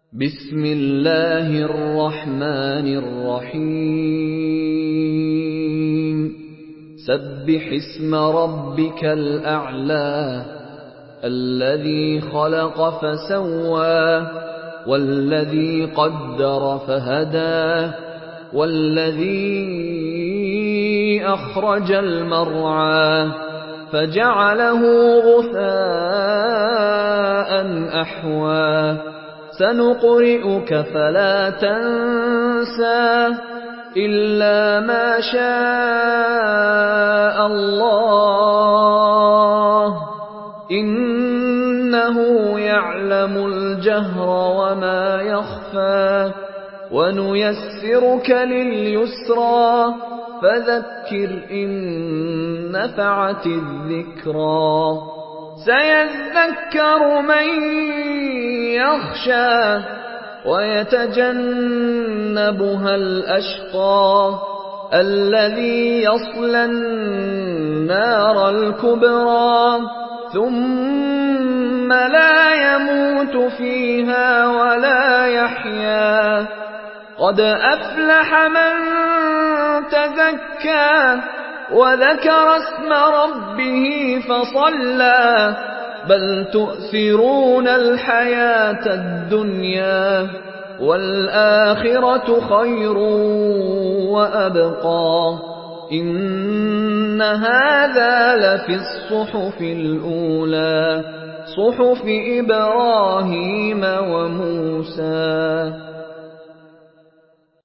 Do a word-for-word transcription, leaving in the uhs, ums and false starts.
بسم الله الرحمن الرحيم سبح اسم ربك الأعلى الذي خلق فسوى والذي قدر فهدى والذي أخرج المرعى فجعله غثاء أحوى سنقرئك فلا تنسى إلا ما شاء الله إنه يعلم الجهر وما يخفى ونيسرك لليسرى فذكر إن نفعت الذكرى سيذكر من يخشى ويتجنبها الأشقى الذي يصلى النار الكبرى ثم لا يموت فيها ولا يحيا قد أفلح من تزكى وذكر اسم ربه فصلى بل تؤثرون الحياة الدنيا والآخرة خير وأبقى إن هذا لفي الصحف الأولى صحف إبراهيم وموسى